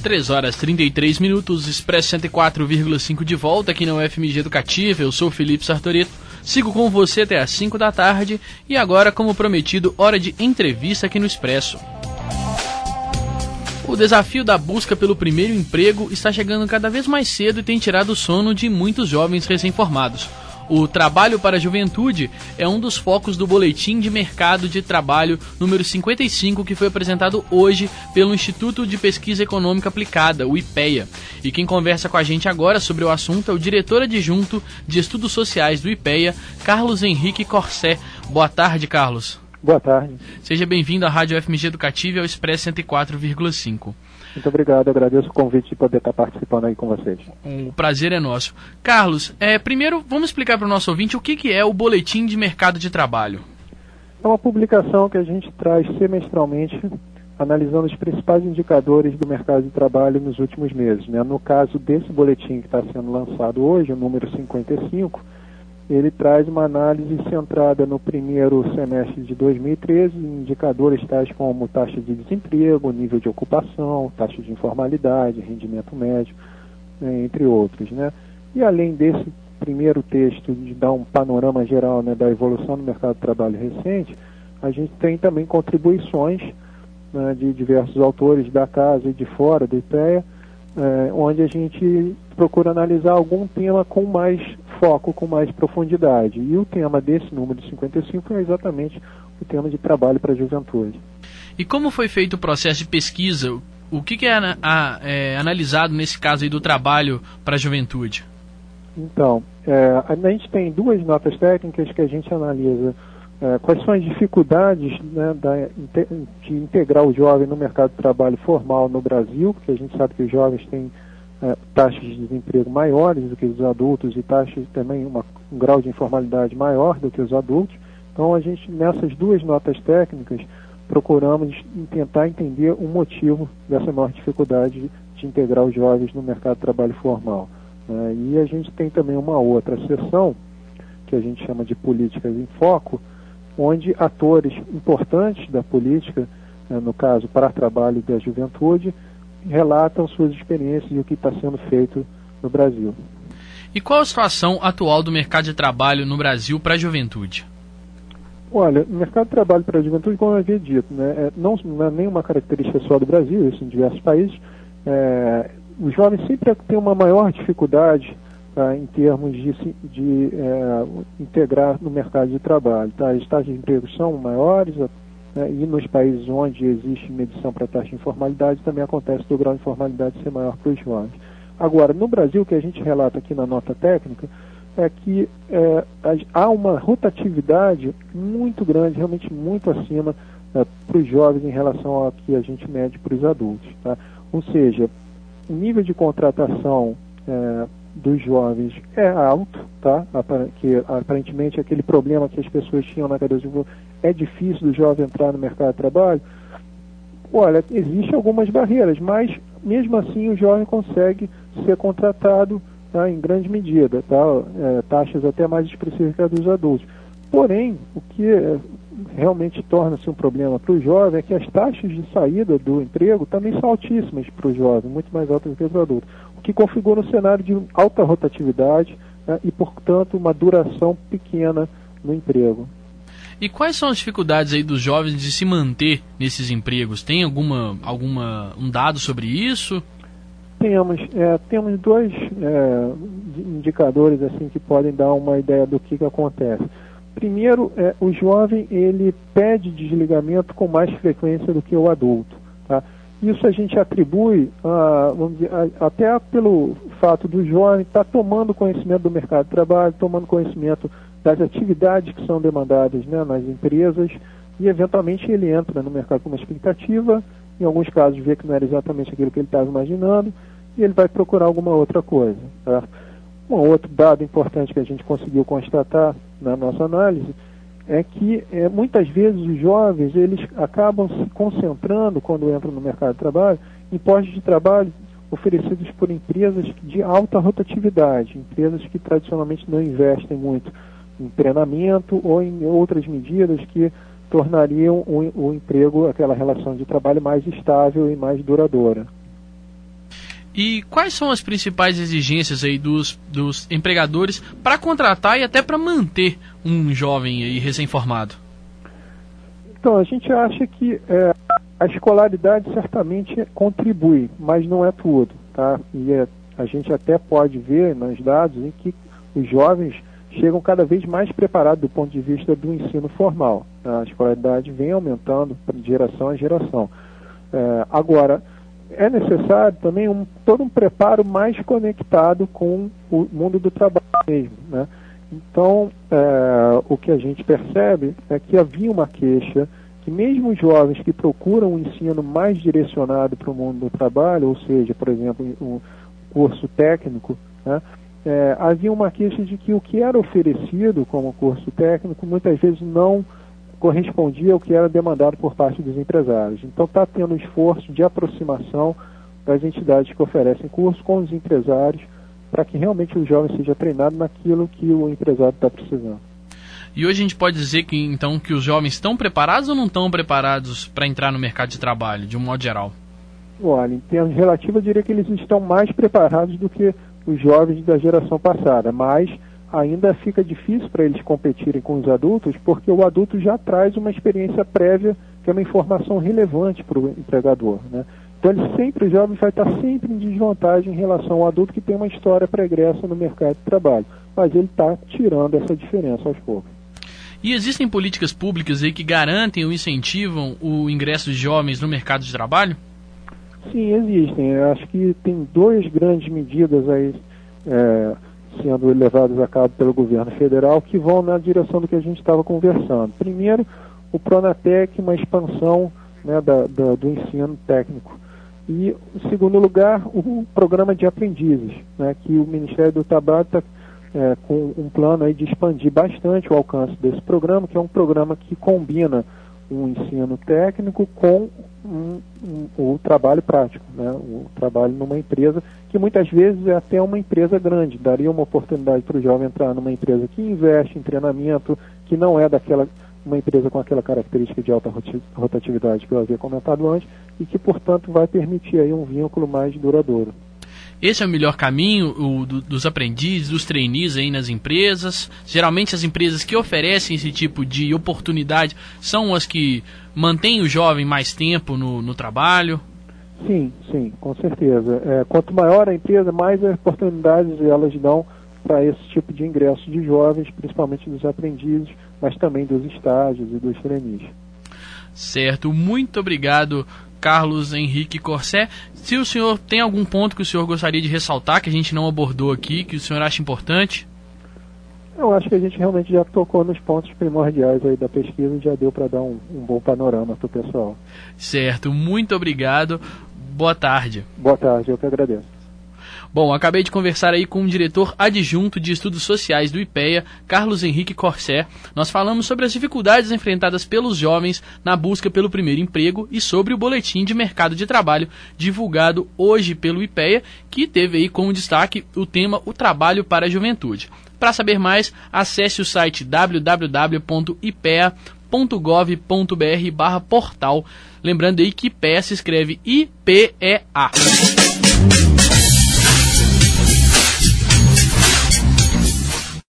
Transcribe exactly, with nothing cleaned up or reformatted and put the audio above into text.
três horas e trinta e três minutos, Expresso cento e quatro vírgula cinco de volta aqui na U F M G Educativa. Eu sou o Felipe Sartorito, sigo com você até às cinco da tarde e agora, como prometido, hora de entrevista aqui no Expresso. O desafio da busca pelo primeiro emprego está chegando cada vez mais cedo e tem tirado o sono de muitos jovens recém-formados. O Trabalho para a Juventude é um dos focos do Boletim de Mercado de Trabalho número cinquenta e cinco, que foi apresentado hoje pelo Instituto de Pesquisa Econômica Aplicada, o IPEA. E quem conversa com a gente agora sobre o assunto é o diretor adjunto de Estudos Sociais do IPEA, Carlos Henrique Corsé. Boa tarde, Carlos. Boa tarde. Seja bem-vindo à Rádio U F M G Educativa e ao Expresso cento e quatro vírgula cinco. Muito obrigado, eu agradeço o convite de poder estar participando aí com vocês. O prazer é nosso. Carlos, é, primeiro vamos explicar para o nosso ouvinte o que, que é o Boletim de Mercado de Trabalho. É uma publicação que a gente traz semestralmente, analisando os principais indicadores do mercado de trabalho nos últimos meses, né? No caso desse boletim que está sendo lançado hoje, o número cinquenta e cinco, ele traz uma análise centrada no primeiro semestre de dois mil e treze, em indicadores tais como taxa de desemprego, nível de ocupação, taxa de informalidade, rendimento médio, né, entre outros, né? E além desse primeiro texto de dar um panorama geral, né, da evolução do mercado de trabalho recente, a gente tem também contribuições, né, de diversos autores da casa e de fora do IPEA, é, onde a gente procura analisar algum tema com mais foco, com mais profundidade. E o tema desse número cinquenta e cinco é exatamente o tema de trabalho para a juventude. E como foi feito o processo de pesquisa? O que, que é, a, é analisado nesse caso aí do trabalho para a juventude? Então, é, a gente tem duas notas técnicas que a gente analisa. É, quais são as dificuldades, né, da, de integrar o jovem no mercado de trabalho formal no Brasil, porque a gente sabe que os jovens têm é, taxas de desemprego maiores do que os adultos e taxas também, uma, um grau de informalidade maior do que os adultos. Então, a gente, nessas duas notas técnicas, procuramos tentar entender o motivo dessa maior dificuldade de, de integrar os jovens no mercado de trabalho formal. Né? E a gente tem também uma outra seção, que a gente chama de Políticas em Foco, onde atores importantes da política, no caso para trabalho da juventude, relatam suas experiências e o que está sendo feito no Brasil. E qual a situação atual do mercado de trabalho no Brasil para a juventude? Olha, o mercado de trabalho para a juventude, como eu havia dito, né, não, não é nenhuma característica só do Brasil, isso em diversos países, é, os jovens sempre têm uma maior dificuldade Tá, em termos de, de é, integrar no mercado de trabalho. Tá? As taxas de emprego são maiores, né, e nos países onde existe medição para taxa de informalidade também acontece do grau de informalidade ser maior para os jovens. Agora, no Brasil, o que a gente relata aqui na nota técnica é que é, há uma rotatividade muito grande, realmente muito acima é, para os jovens em relação ao que a gente mede para os adultos. Tá? Ou seja, o nível de contratação é, dos jovens é alto, tá? Que aparentemente aquele problema que as pessoas tinham na cabeça de é difícil do jovem entrar no mercado de trabalho. Olha, existem algumas barreiras, mas mesmo assim o jovem consegue ser contratado, tá, em grande medida, tá? É, taxas até mais expressivas que a dos adultos. Porém, o que é, realmente torna-se um problema para o jovem é que as taxas de saída do emprego também são altíssimas para o jovem, muito mais altas do que para o adulto, o que configura um cenário de alta rotatividade, né, e, portanto, uma duração pequena no emprego. E quais são as dificuldades aí dos jovens de se manter nesses empregos? Tem alguma, alguma um dado sobre isso? Temos, é, temos dois é, indicadores assim, que podem dar uma ideia do que, que acontece. Primeiro, é, o jovem ele pede desligamento com mais frequência do que o adulto. Tá? Isso a gente atribui a, vamos dizer, a, até pelo fato do jovem estar tomando conhecimento do mercado de trabalho, tomando conhecimento das atividades que são demandadas, né, nas empresas, e eventualmente ele entra no mercado com uma expectativa, em alguns casos vê que não era exatamente aquilo que ele estava imaginando, e ele vai procurar alguma outra coisa. Tá? Um outro dado importante que a gente conseguiu constatar na nossa análise é que é, muitas vezes os jovens eles acabam se concentrando, quando entram no mercado de trabalho, em postos de trabalho oferecidos por empresas de alta rotatividade, empresas que tradicionalmente não investem muito em treinamento ou em outras medidas que tornariam o, o emprego, aquela relação de trabalho mais estável e mais duradoura. E quais são as principais exigências aí dos, dos empregadores para contratar e até para manter um jovem aí recém-formado? Então, a gente acha que é, a escolaridade certamente contribui, mas não é tudo, tá? E é, a gente até pode ver nos dados em que os jovens chegam cada vez mais preparados do ponto de vista do ensino formal. A escolaridade vem aumentando de geração a geração. É, agora, é necessário também um, todo um preparo mais conectado com o mundo do trabalho mesmo, né? Então, é, o que a gente percebe é que havia uma queixa que mesmo os jovens que procuram um ensino mais direcionado para o mundo do trabalho, ou seja, por exemplo, um curso técnico, né, é, havia uma queixa de que o que era oferecido como curso técnico muitas vezes não correspondia ao que era demandado por parte dos empresários. Então está tendo um esforço de aproximação das entidades que oferecem curso com os empresários para que realmente o jovem seja treinado naquilo que o empresário está precisando. E hoje a gente pode dizer que então que os jovens estão preparados ou não estão preparados para entrar no mercado de trabalho, de um modo geral? Olha, em termos relativos, eu diria que eles estão mais preparados do que os jovens da geração passada, mas ainda fica difícil para eles competirem com os adultos, porque o adulto já traz uma experiência prévia, que é uma informação relevante para o empregador, né? Então ele sempre, o jovem vai estar sempre em desvantagem em relação ao adulto que tem uma história pregressa no mercado de trabalho, mas ele está tirando essa diferença aos poucos. E existem políticas públicas aí que garantem ou incentivam o ingresso de jovens no mercado de trabalho? Sim, existem. Eu acho que tem duas grandes medidas aí é, sendo levadas a cabo pelo governo federal que vão na direção do que a gente estava conversando. Primeiro, o Pronatec, uma expansão, né, da, da, do ensino técnico. E, em segundo lugar, o programa de aprendizes, né, que o Ministério do Trabalho está é, com um plano aí de expandir bastante o alcance desse programa, que é um programa que combina um ensino técnico com um, um, o trabalho prático, né, o trabalho numa empresa, que muitas vezes é até uma empresa grande, daria uma oportunidade para o jovem entrar numa empresa que investe em treinamento, que não é daquela uma empresa com aquela característica de alta rotatividade que eu havia comentado antes e que, portanto, vai permitir aí um vínculo mais duradouro. Esse é o melhor caminho, o do, dos aprendizes, dos trainees aí nas empresas? Geralmente as empresas que oferecem esse tipo de oportunidade são as que mantêm o jovem mais tempo no, no trabalho? Sim, sim, com certeza. É, quanto maior a empresa, mais oportunidades elas dão para esse tipo de ingresso de jovens, principalmente dos aprendizes, mas também dos estágios e dos trainees. Certo, muito obrigado, Carlos Henrique Corsé. Se o senhor tem algum ponto que o senhor gostaria de ressaltar, que a gente não abordou aqui, que o senhor acha importante? Eu acho que a gente realmente já tocou nos pontos primordiais aí da pesquisa e já deu para dar um, um bom panorama para o pessoal. Certo, muito obrigado. Boa tarde. Boa tarde, eu que agradeço. Bom, acabei de conversar aí com o diretor adjunto de Estudos Sociais do IPEA, Carlos Henrique Corsé. Nós falamos sobre as dificuldades enfrentadas pelos jovens na busca pelo primeiro emprego e sobre o boletim de mercado de trabalho divulgado hoje pelo IPEA, que teve aí como destaque o tema O Trabalho para a Juventude. Para saber mais, acesse o site w w w ponto ipea ponto gov ponto br barra portal. Lembrando aí que IPEA se escreve I P E A.